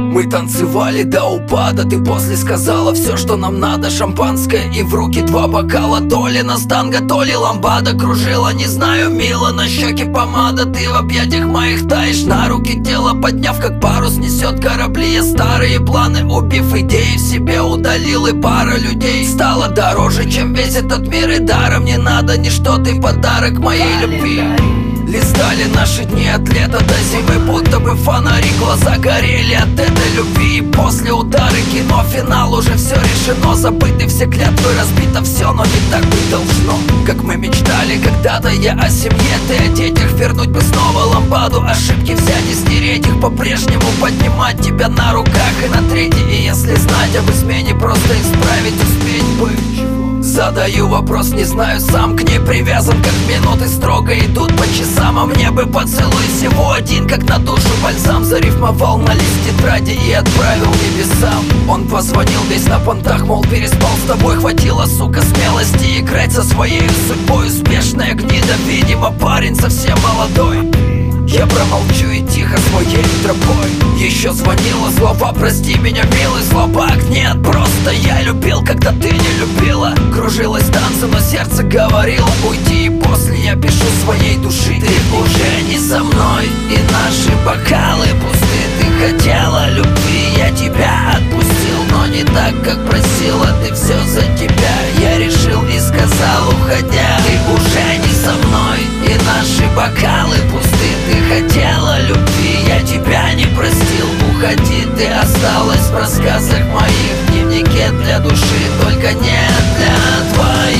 Мы танцевали до упада, ты после сказала все, что нам надо. Шампанское и в руки 2 бокала. То ли нас танго, то ли ламбада кружила, не знаю, мило, на щеке помада. Ты в объятиях моих таешь, на руки тело подняв, как парус несет корабли. Я старые планы убив, идеи в себе удалил, и пара людей стала дороже, чем весь этот мир. И даром не надо ничто, ты подарок моей любви. Листали наши дни от лета до зимы, будто бы фонари, глаза горели от этой любви. И после удара кино, финал, уже все решено. Забыты все клятвы, разбито все, но не так быть должно. Как мы мечтали когда-то, я о семье, ты о детях. Вернуть бы снова ламбаду, ошибки взять и стереть их. По-прежнему поднимать тебя на руках и на трети. И если знать об измене, просто исправить успеть бы. Задаю вопрос, не знаю сам, к ней привязан, как минуты строго идут по часам. А мне бы поцелуй всего один, как на душу бальзам. Зарифмовал на лист тетради и отправил небесам. Он позвонил весь на понтах, мол, переспал с тобой. Хватило, сука, смелости играть со своей судьбой. Успешная гнида, видимо, парень совсем молодой. Я промолчу и тихо своей тропой. Еще звонила, слова прости меня, милый слабак. Нет, просто я любил, когда ты не любила. Кружилась танцы, но сердце говорило уйти. И после я пишу своей души: ты уже не со мной, и наши бокалы пусты. Ты хотела любви, я тебя отпустил, но не так, как просила. Ты все за тебя, я решил и сказал, уходя: ты уже не со мной, и наши бокалы пусты. Ты хотела любви, я тебя не простил. Уходи, ты осталась в рассказах моих, в дневнике для души, только не для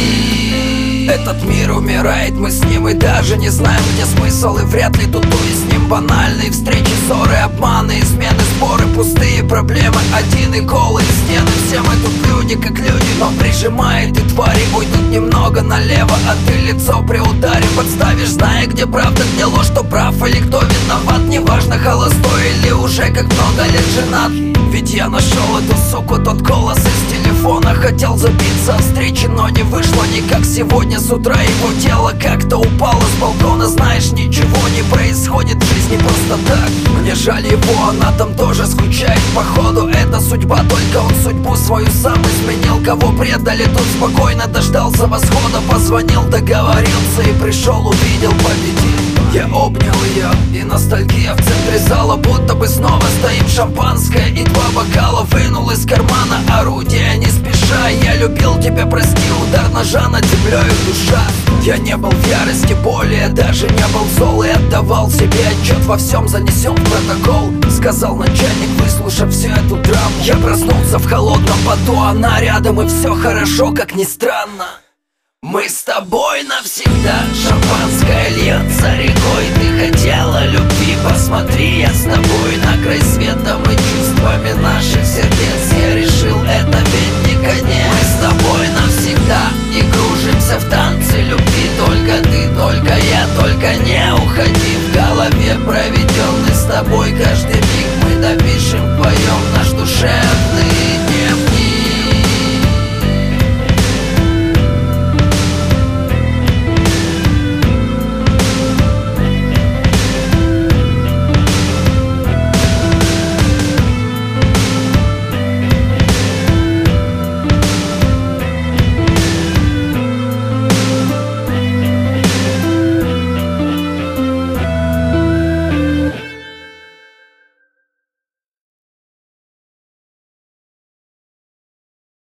твоих. Этот мир умирает, мы с ним и даже не знаем, где смысл. И вряд ли тут с ним банальные встречи, ссоры, обманы, измены, споры, пустые проблемы, один и голые стены. Все мы тут люди, как люди, но прижимает и твари уйдут немного налево, а ты лицо при ударе подставишь, зная, где правда, где ложь, кто прав или кто виноват. Неважно, холостой или уже как много лет женат. Ведь я нашел эту суку, тот голос из телефона. Хотел забиться о встрече, но не вышло никак. Сегодня с утра его тело как-то упало с балкона. Знаешь, ничего не происходит в жизни просто так. Мне жаль его, она там тоже скучает. Походу это судьба, только он судьбу свою сам изменил. Кого предали, тут спокойно дождался восхода. Позвонил, договорился и пришел, увидел, победил. Я обнял ее, и ностальгия в центре зала. Будто бы снова стоим, шампанское и 2 бокала. Вынул из кармана орудие, не спеша. Я любил тебя, прости, удар ножа над землей душа. Я не был в ярости, более даже не был зол. И отдавал себе отчет, во всем занесем в протокол. Сказал начальник, выслушав всю эту драму. Я проснулся в холодном поту, она рядом, и все хорошо, как ни странно. Мы с тобой навсегда, шампанское льется рекой. Ты хотела любви, посмотри, я с тобой на край света. Мы чувствами наших сердец, я решил, это ведь не конец. Мы с тобой навсегда и кружимся в танце любви. Только ты, только я, только не уходи.